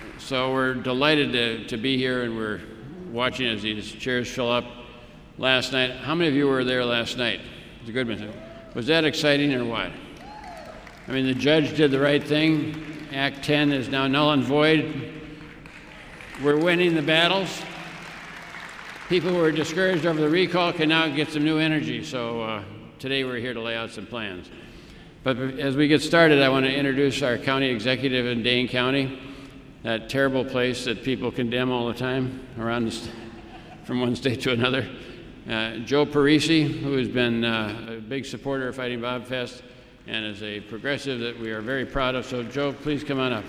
So we're delighted to be here, and we're watching as these chairs fill up. Last night, how many of you were there last night? It was a good one. Was that exciting or what? I mean, the judge did the right thing. Act 10 is now null and void. We're winning the battles. People who were discouraged over the recall can now get some new energy. So today we're here to lay out some plans. But as we get started, I want to introduce our county executive in Dane County, that terrible place that people condemn all the time around from one state to another. Joe Parisi, who has been a big supporter of Fighting Bob Fest and is a progressive that we are very proud of. So Joe, please come on up.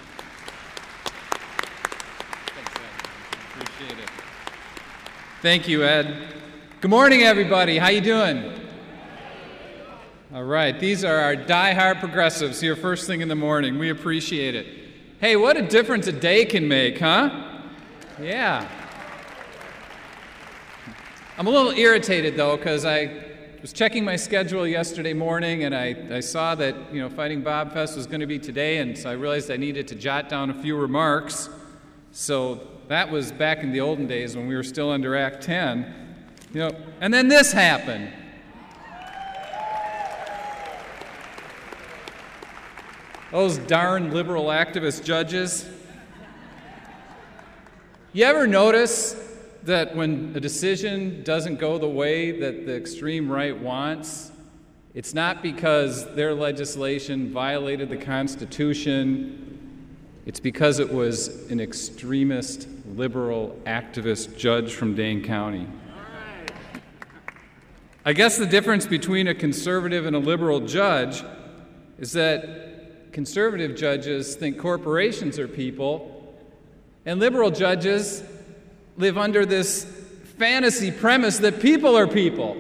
Thanks, Ed. Appreciate it. Thank you, Ed. Good morning, everybody. How you doing? All right, these are our die-hard progressives here first thing in the morning. We appreciate it. Hey, what a difference a day can make, huh? Yeah. I'm a little irritated, though, because I was checking my schedule yesterday morning, and I saw that, Fighting Bob Fest was going to be today, and so I realized I needed to jot down a few remarks. So that was back in the olden days when we were still under Act 10. And then this happened. Those darn liberal activist judges. You ever notice that when a decision doesn't go the way that the extreme right wants, it's not because their legislation violated the Constitution, it's because it was an extremist liberal activist judge from Dane County. I guess the difference between a conservative and a liberal judge is that conservative judges think corporations are people, and liberal judges live under this fantasy premise that people are people.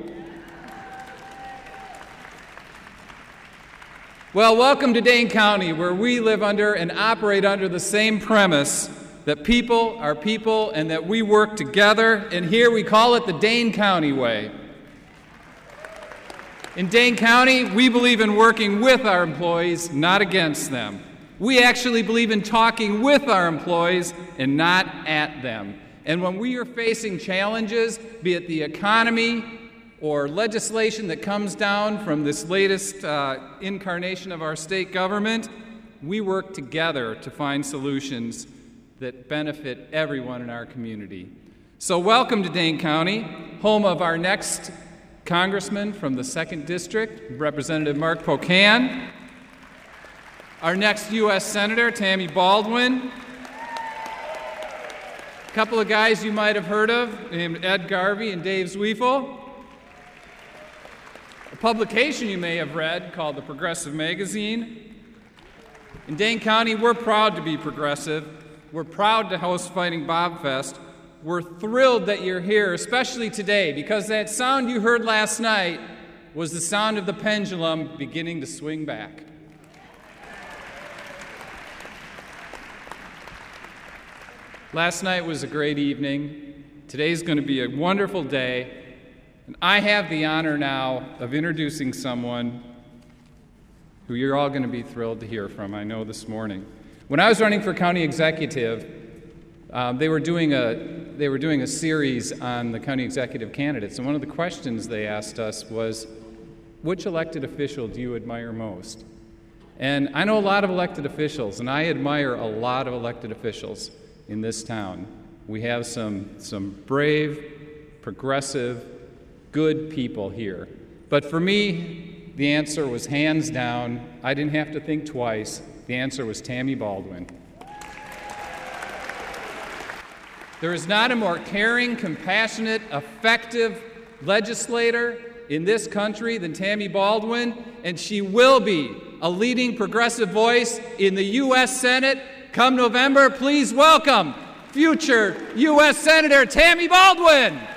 Well, welcome to Dane County, where we live under and operate under the same premise that people are people and that we work together, and here we call it the Dane County way. In Dane County, we believe in working with our employees, not against them. We actually believe in talking with our employees and not at them. And when we are facing challenges, be it the economy or legislation that comes down from this latest incarnation of our state government, we work together to find solutions that benefit everyone in our community. So welcome to Dane County, home of our next Congressman from the 2nd District, Representative Mark Pocan, our next U.S. Senator, Tammy Baldwin, a couple of guys you might have heard of named Ed Garvey and Dave Zwiefel, a publication you may have read called The Progressive Magazine. In Dane County, we're proud to be progressive. We're proud to host Fighting Bob Fest. We're thrilled that you're here, especially today, because that sound you heard last night was the sound of the pendulum beginning to swing back. Last night was a great evening. Today's going to be a wonderful day. And I have the honor now of introducing someone who you're all going to be thrilled to hear from, I know, this morning. When I was running for county executive, they were doing a series on the county executive candidates, and one of the questions they asked us was, which elected official do you admire most? And I know a lot of elected officials, and I admire a lot of elected officials in this town. We have some brave, progressive, good people here. But for me, the answer was hands down. I didn't have to think twice. The answer was Tammy Baldwin. There is not a more caring, compassionate, effective legislator in this country than Tammy Baldwin, and she will be a leading progressive voice in the U.S. Senate come November. Please welcome future U.S. Senator Tammy Baldwin.